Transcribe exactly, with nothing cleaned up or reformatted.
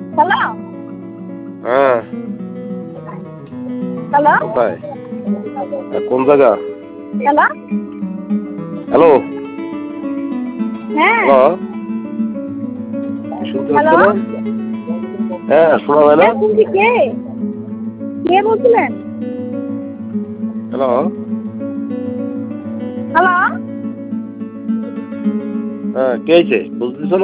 Hello. হ্যাঁ। Hello. কোথায়? কোন জায়গা? হ্যালো। হ্যালো। হ্যাঁ। হ্যালো। শুনতে পাচ্ছ হ্যালো। না? হ্যাঁ, শোনা যায় না? হ্যাঁ শুনছি। কে? কে বলছিলেন? হ্যালো। হ্যালো। হ্যাঁ, কে আইছে? বুঝতেছো না?